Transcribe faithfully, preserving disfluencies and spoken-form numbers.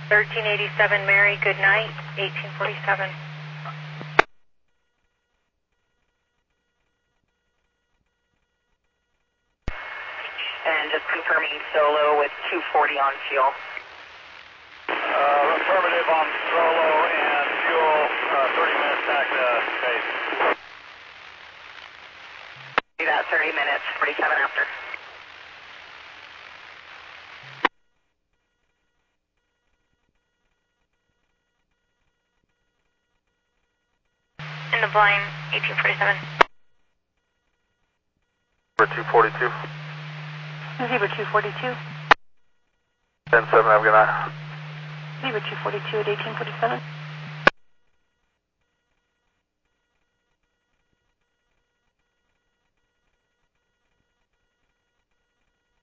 thirteen eighty-seven Mary, good night, eighteen forty-seven. And just confirming solo with two forty on fuel. Uh, affirmative on solo and fuel, uh, thirty minutes back to base. Do that thirty minutes, forty-seven after. In the blind, eighteen forty-seven. Zebra two forty-two. Zebra two forty-two. ten seven, have a good night. Zebra two forty-two at eighteen forty-seven.